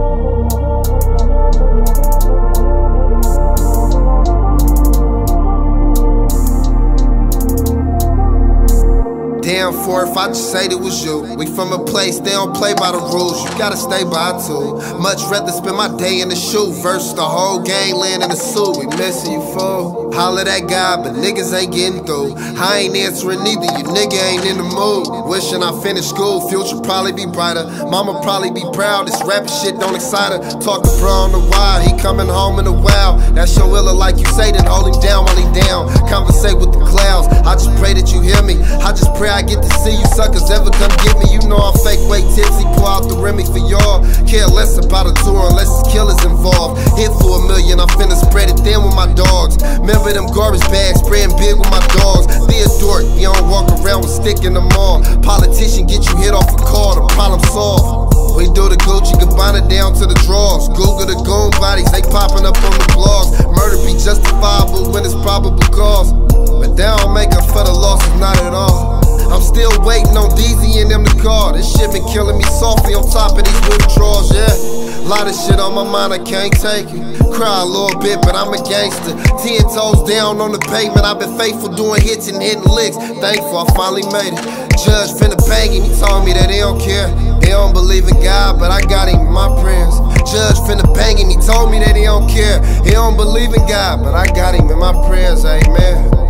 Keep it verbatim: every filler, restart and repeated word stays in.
Damn, for if I just said it was you. We from a place, they don't play by the rules. You gotta stay by too. Much rather spend my day in the shoe versus the whole gang laying in the suit. We missing you, fool. Holla that guy, but niggas ain't getting through. I ain't answering neither, you nigga ain't in the mood. Wishing I finished school, future probably be brighter. Mama probably be proud, this rapping shit don't excite her. Talk to bro on the wire, he coming home in a while. That's your illa like you say, then hold him down while he down. Conversate with the clouds, I just pray that you hear me. I just pray I get to see you suckers ever come get me. You know I'm fake weight tipsy, pour out the Remy for y'all. Care less about a tour unless it's killers involved. Hit for a million, I'm finna spread it thin with my dogs. Remember them garbage bags, spraying big with my dogs. Be a dork, you don't walk around with stick in the mall. Politician get you hit off a car, the problem solved. We do the Gucci Gabbana down to the drawers. Google the goon bodies, they popping up on the blogs. Murder be justifiable when it's probable cause, but they don't make up for the losses, not at all. I'm still waiting on D Z and them to call. This shit been killing me softly on top of these withdrawals, yeah. Lot of shit on my mind, I can't take it. Cry a little bit, but I'm a gangster. Ten toes down on the pavement, I've been faithful doing hits and hitting licks. Thankful I finally made it. Judge finna bang him, he told me that he don't care. He don't believe in God, but I got him in my prayers. Judge finna bang him, he told me that he don't care. He don't believe in God, but I got him in my prayers, amen.